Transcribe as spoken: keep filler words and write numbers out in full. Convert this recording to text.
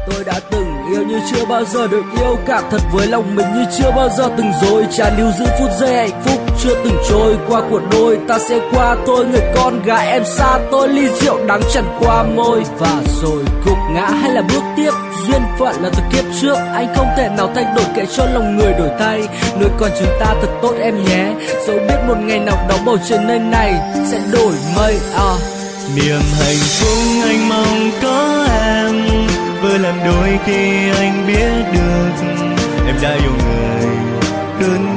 Tôi đã từng yêu như chưa bao giờ được yêu, cảm thật với lòng mình như chưa bao giờ từng dối trá, níu giữ phút giây hạnh phúc chưa từng trôi qua của đôi ta sẽ qua thôi. Người con gái em xa tôi, ly rượu đắng chẳng qua môi. Và rồi gục ngã hay là bước tiếp, duyên phận là từ kiếp trước, anh không thể nào thay đổi, kệ cho lòng người đổi thay. Nuôi con chúng ta thật tốt em nhé, dẫu biết một ngày nào đó bầu trời nơi này sẽ đổi mây. À. Niềm hạnh phúc anh mong có em, vừa làm đôi khi anh biết được em đã yêu người đơn